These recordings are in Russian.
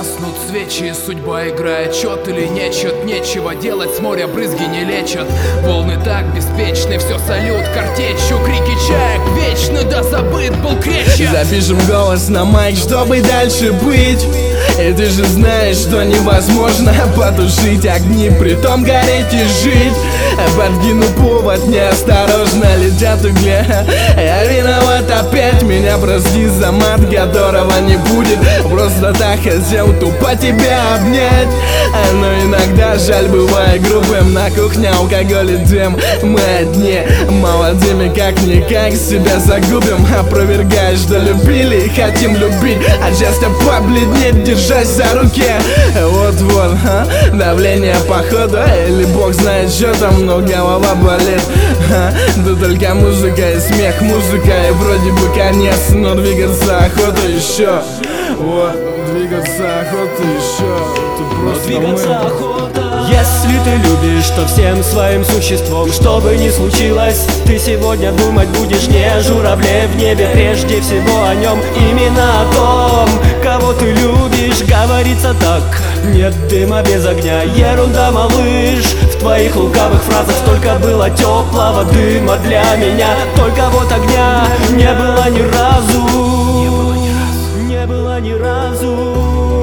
Гаснут свечи, судьба играет чет или нечет. Нечего делать, с моря брызги не лечат. Волны так беспечны, все салют картечью. Крики чаек вечны, да забыт был кречет. Запишем голос на майк, чтобы дальше быть. И ты же знаешь, что невозможно потушить огни, притом гореть и жить. Подкину повод, неосторожно летят угли. Я виноват опять, меня прости за мат, которого не будет. Просто так хотел тупо тебя обнять. Но иногда жаль бывает грубым. На кухне алкоголь и дым, мы одни. Молодыми как-никак себя загубим. Опровергаешь, что любили и хотим любить, а часто побледнеть, держась за руки. Вот-вот, давление походу, или бог знает что там, но голова болит. Да только музыка и смех, музыка и вроде бы конец, но двигаться охота еще. Вот, двигаться охота еще. Ты просто охота. Если ты любишь, то всем своим существом, что бы ни случилось, ты сегодня думать будешь не о журавле в небе, прежде всего о нем, именно о том, кого ты любишь. Говорится так: нет дыма без огня, ерунда, малыш. В твоих лукавых фразах столько было теплого дыма для меня, только вот огня не было ни разу. Не было ни разу.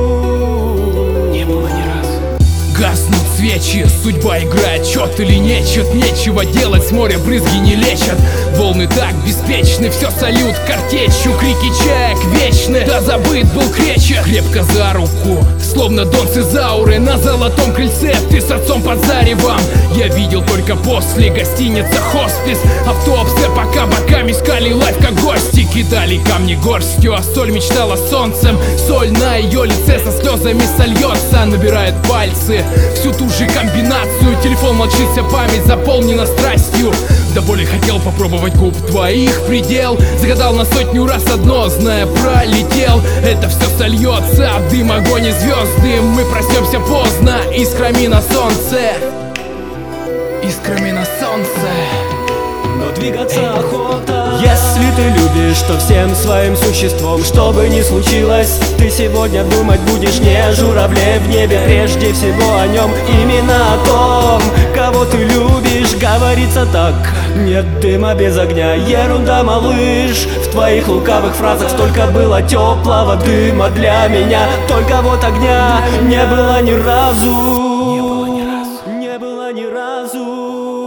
Гаснут свечи, судьба играет чет или нечет. Нечего делать, с моря брызги не лечат. Волны так беспечны, все салют картечью. Крики чаек вечны, да забыт был кречет. Крепко за руку, словно Дон Цезауры на золотом крыльце. Ты с отцом под заревом, я видел только после. Гостиница, хоспис, автобусы пока боками искали лайф, как гости. Кидали камни горстью, а соль мечтала солнцем. Соль на ее лице со слезами сольется. Набирает пальцы всю ту же комбинацию. Телефон молчит, вся память заполнена страстью. До боли хотел попробовать губ твоих предел. Загадал на 100 раз одно, зная, пролетел. Это все сольется, дым, огонь и звезды. Мы проснемся поздно, искрами на солнце. Искрами на солнце. Но двигаться охота. Если ты любишь, то всем своим существом, что бы ни случилось, ты сегодня думать будешь не о журавле в небе, прежде всего о нем, именно о том, кого ты любишь. Говорится так: нет дыма без огня, ерунда, малыш. В твоих лукавых фразах столько было теплого дыма для меня, только вот огня не было ни разу. Не было ни разу.